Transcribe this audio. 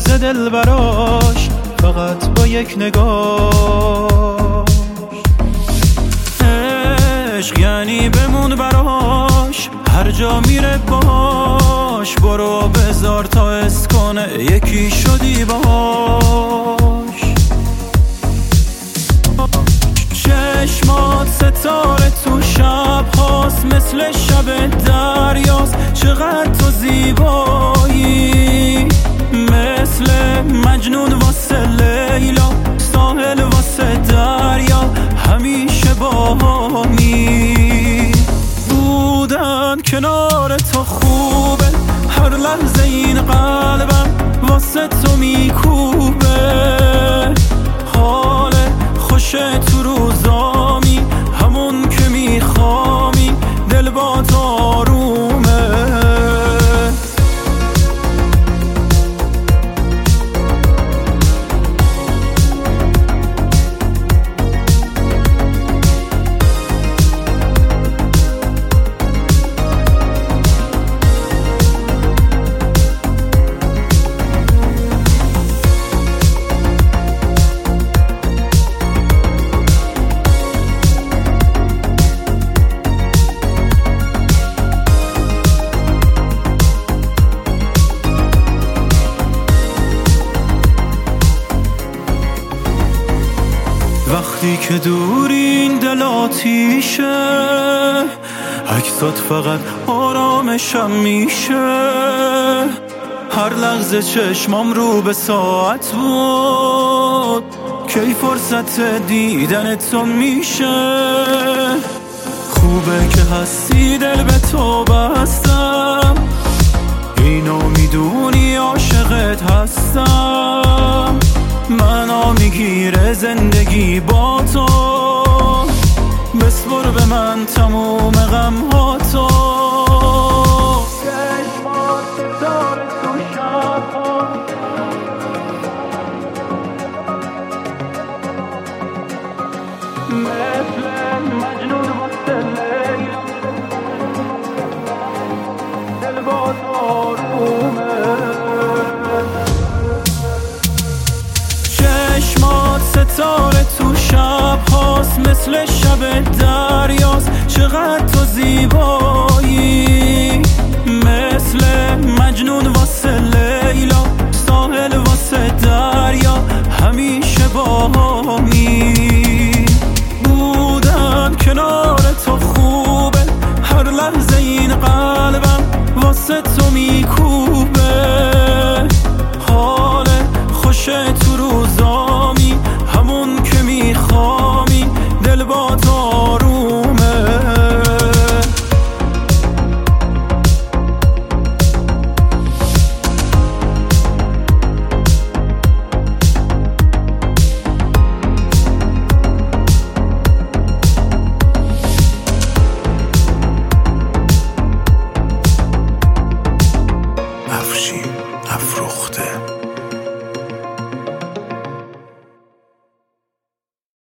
ز دل براش فقط با یک نگاه. عشق یعنی بمون براش، هر جا میره باش، برو بذار تا حس کنه یکی شدی باش. چشمات ستاره تو شب هاست، مثل شب دریاست، چقدر تو زیبایی، مثل مجنون واسه لیلا، ساحل واسه دریا، همیشه باهمی بودن کنار تو خوبه، هر لحظه این قلبم واسه تو میکوبه، حال خوشه تو روزامی، همون که میخوامی، دل با تو آرومه. وقتی که دورین دل آتیشه، عکسات فقط آرامشم میشه، هر لحظه چشمام رو به ساعت بود، کی فرصت دیدن تو میشه. خوبه که هستی دل به تو بستم، اینو میدونی عاشقت هستم، منو میگیره زندگی با تو، بسپر به من تموم غم ها تو. چشمات ستاره تو شب ها، مثل مجنون واسه لیلا، دل با تو آرومه. ستاره تو شب هاست، مثل شب دریاست، چقدر تو زیبایی، مثل مجنون واسه لیلا، ساحل واسه دریا، همیشه باهمی بودن کنار تو خوبه، هر لحظه این قلبم واسه تو میکوبه، حال خوشه تو روزا